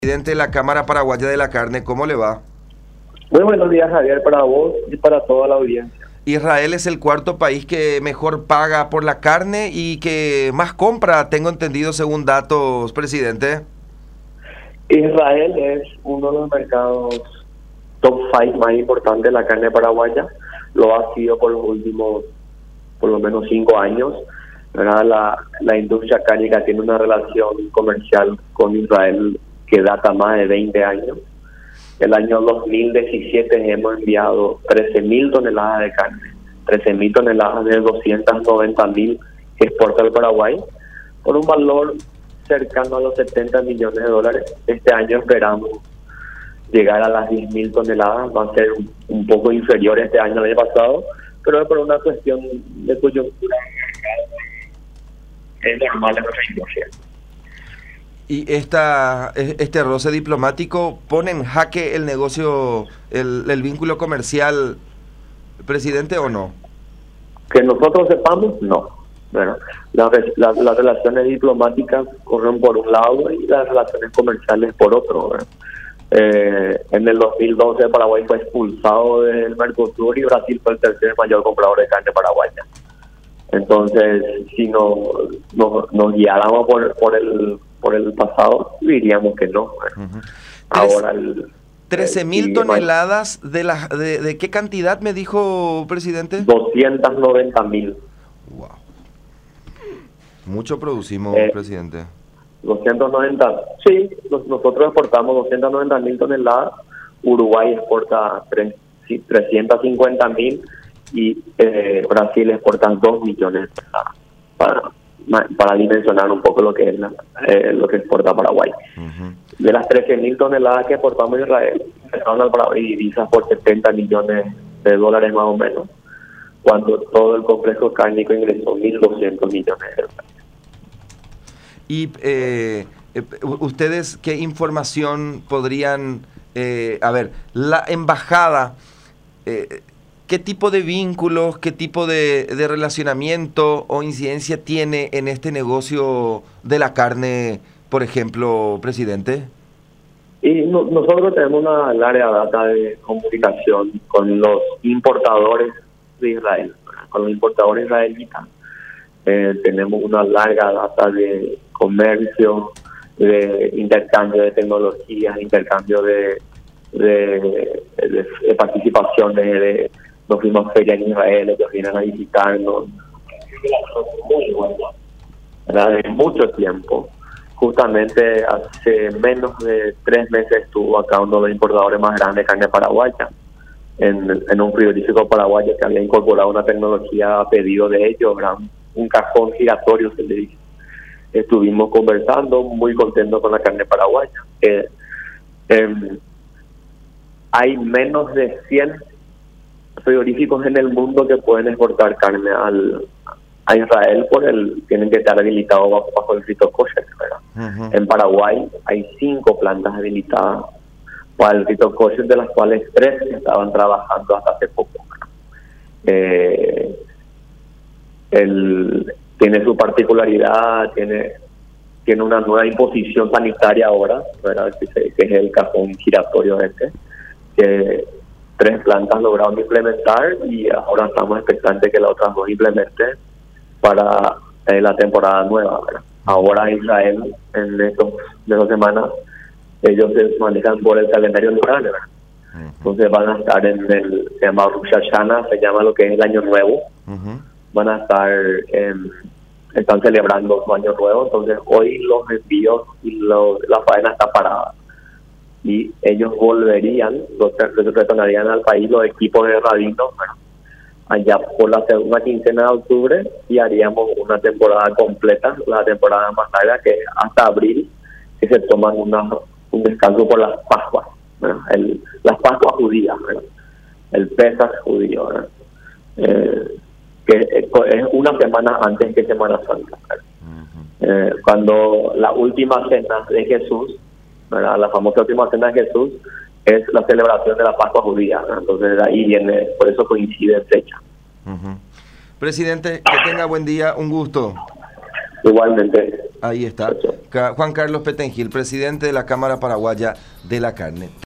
Presidente de la Cámara Paraguaya de la Carne, ¿cómo le va? Muy buenos días, Javier, para vos y para toda la audiencia. Israel es el cuarto país que mejor paga por la carne y que más compra, tengo entendido según datos, presidente. Israel es uno de los mercados top 5 más importantes de la carne paraguaya. Lo ha sido por los últimos, por lo menos 5 años. ¿Verdad? La industria cárnica tiene una relación comercial con Israel que data más de 20 años. El año 2017 hemos enviado 13.000 toneladas de carne, 13.000 toneladas de 290.000 que exporta el Paraguay, por un valor cercano a los 70 millones de dólares. Este año esperamos llegar a las 10.000 toneladas, va a ser un poco inferior este año al año pasado, pero es por una cuestión de coyuntura es normal en nuestra industria. Y este roce diplomático pone en jaque el negocio, el vínculo comercial, presidente, ¿o no? Que nosotros sepamos, no. Bueno, las relaciones diplomáticas corren por un lado y las relaciones comerciales por otro. En el 2012 Paraguay fue expulsado del Mercosur y Brasil fue el tercer mayor comprador de carne paraguaya. Entonces, si nos guiáramos por el pasado, diríamos que no. Uh-huh. Ahora 13.000 toneladas de ¿qué cantidad me dijo, presidente? 290.000. Wow. Mucho producimos, presidente. 290, sí, nosotros exportamos 290.000 toneladas, Uruguay exporta 350.000 y Brasil exporta 2 millones de toneladas, para dimensionar un poco lo que es lo que exporta Paraguay. Uh-huh. De las 13.000 toneladas que exportamos a Israel, empezaron al Paraguay divisas por 70 millones de dólares más o menos, cuando todo el complejo cárnico ingresó 1.200 millones de dólares. Y ustedes, ¿qué información podrían, la embajada, qué tipo de vínculos, qué tipo de relacionamiento o incidencia tiene en este negocio de la carne, por ejemplo, presidente? Y nosotros tenemos una larga data de comunicación con los importadores de Israel, con los importadores israelitas. Tenemos una larga data de comercio, de intercambio de tecnologías, intercambio de participaciones, nos fuimos a feria en Israel, ellos vienen a visitarnos. Muy bueno, de mucho tiempo. Justamente hace menos de 3 meses estuvo acá uno de los importadores más grandes de carne paraguaya, en un frigorífico paraguayo que había incorporado una tecnología a pedido de ellos, un cajón giratorio, se le dice. Estuvimos conversando, muy contentos con la carne paraguaya. Hay menos de 100 frigoríficos en el mundo que pueden exportar carne a Israel, tienen que estar habilitados bajo el rito kosher, ¿verdad? Uh-huh. En Paraguay hay 5 plantas habilitadas para el rito kosher, de las cuales 3 estaban trabajando hasta hace poco. Tiene su particularidad, tiene una nueva imposición sanitaria ahora, ¿verdad? Que es el cajón giratorio que 3 plantas lograron implementar y ahora estamos expectantes que las otras 2 implementen para la temporada nueva, ¿verdad? Ahora Israel, en esas semanas, ellos se manejan por el calendario lunar, ¿verdad? Uh-huh. Entonces van a estar se llama Rosh Hashanah, se llama lo que es el Año Nuevo. Uh-huh. Van a están celebrando su Año Nuevo, entonces hoy los envíos y la faena está parada. Y ellos volverían, retornarían al país los equipos de rabinos, ¿verdad? Allá por la segunda quincena de octubre, y haríamos una temporada completa, la temporada más larga, que hasta abril, que se toman un descanso por las Pascuas, ¿verdad? Las Pascuas judías, ¿verdad? El Pesaj judío, ¿verdad? Que es una semana antes que Semana Santa, ¿verdad? Cuando la última cena de Jesús, ¿verdad? La famosa última cena de Jesús, es la celebración de la Pascua judía, ¿verdad? Entonces de ahí viene, por eso coincide en fecha. Uh-huh. Presidente, que tenga buen día, un gusto. Igualmente. Ahí está. Juan Carlos Petengil, presidente de la Cámara Paraguaya de la Carne.